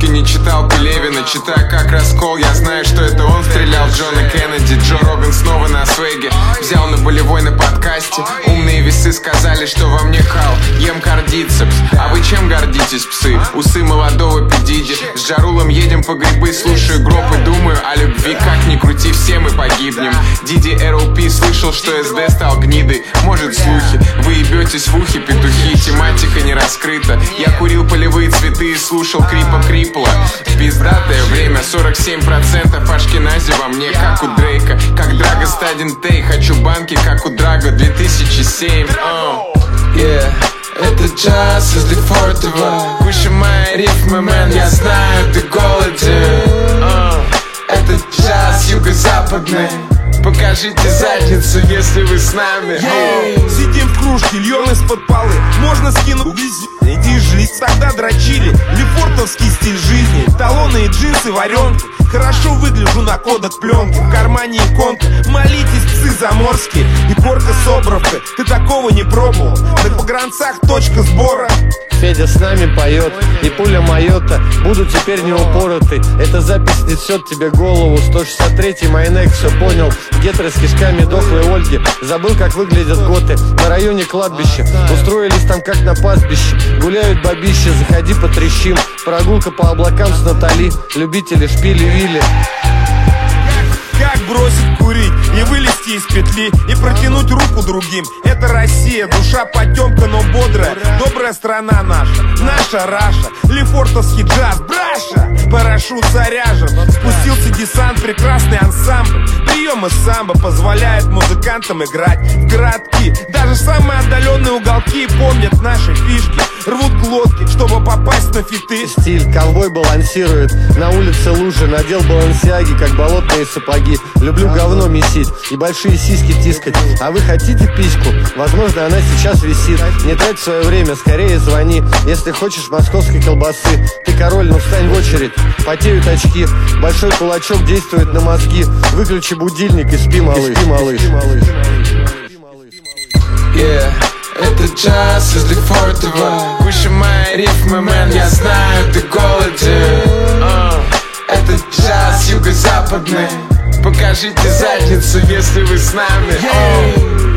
не читал Пелевина, читаю как раскол. Я знаю, что это он стрелял Джона Кеннеди. Джо Роган снова на свеге, взял на болевой на подкасте. Умные весы сказали, что во мне хал. Ем кардицепс, а вы чем гордитесь, псы? Усы молодого педиди. С Джарулом едем по грибы, слушаю гроб и думаю о любви. Как ни крути, все мы погибнем. Диди РЛП слышал, что СД стал гнидой. Может слухи, вы ебетесь в ухе, петухи. Тематика не раскрыта. Я курил полевые цветы и слушал Крипа Крипла. Пиздатое время, 47% Ашкенази во мне, как у Дрейка. Как Драго Стадин Тей, хочу банки, как у Драго 2007. Это джаз из Лефортово. Выше мои рифмы, мэн, я знаю, ты голоден. Это джаз юго-западный. Покажите задницу, если вы с нами. Сидим в кружке, льем из-под полы. Можно скинуть иди жизнь, тогда дрочили. Лефортовский стиль жизни, талоны и джинсы, варенки. Хорошо выгляжу на кодек пленки. В кармане иконка, молитесь, псы заморские. И порка Собровка, ты такого не пробовал. На погранцах точка сбора. Федя с нами поет, и пуля Майота будут теперь не упороты. Эта запись несет тебе голову. 163-й Майнек, все понял. Гетеры с кишками дохлой Ольги. Забыл, как выглядят готы на районе кладбища. Устроились там как на пастбище. Гуляют бабища, заходи потрещим. Прогулка по облакам с Натали. Любители шпили-вили. Как бросить курить и вылезти из петли и протянуть руку другим. Это Россия, душа потемка, но бодрая. Добрая страна наша, наша Раша. Лефортовский джаз, браша. Парашют заряжен, спустился десант, прекрасный ансамбль. Приемы самбо позволяют музыкантам играть в городки. Даже самые отдаленные уголки помнят наши фишки. Рвут глотки, чтобы попасть на фиты. Стиль, ковбой балансирует. На улице лужи, надел балансиаги, как болотные сапоги. Люблю говно месить и большие сиськи тискать. А вы хотите письку? Возможно, она сейчас висит. Не трать свое время, скорее звони. Если хочешь московской колбасы. Ты король, ну встань в очередь. Потеют очки, большой кулачок действует на мозги. Выключи будильник и спи, малыш. Это джаз из Лефортово. Выше мои рифмы, мэн, я знаю, ты голоден. Это джаз юго-западный. Покажите задницу, если вы с нами.